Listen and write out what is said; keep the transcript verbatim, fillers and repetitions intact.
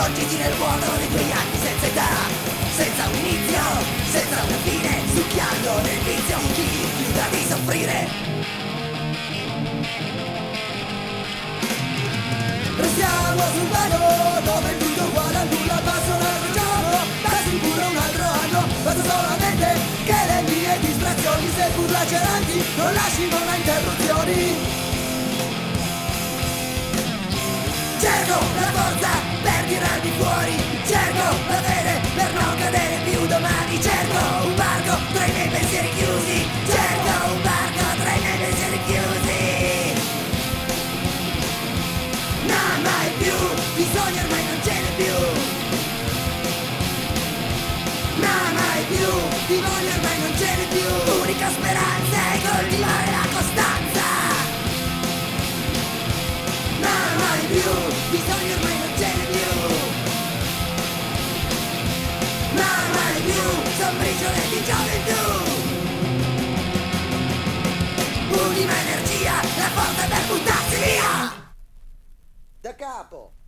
scorgiti nel vuoto dei tuoi anni senza età, senza un inizio, senza una fine, succhiando nel vizio di chi rifiuta di soffrire. Restiamo sul vano dove il tutto uguale a nulla, passa un altro giorno, da sicuro un altro anno, basta solamente che le mie distrazioni, seppur laceranti, non lascino mai interruzioni. Cerco la forza per tirarmi fuori, cerco la fede per non cadere più domani, cerco un barco tra i miei pensieri chiusi, cerco un barco tra i miei pensieri chiusi. No, mai più, bisogno ormai non ce n'è più. No, mai più, bisogno ormai non ce n'è più. L'unica speranza è coltivare la costanza. No, mai più, bisogno ormai non ce n'è più. No, mai più, son briciole di gioventù. Ultima energia, la forza per buttarsi via. Da capo!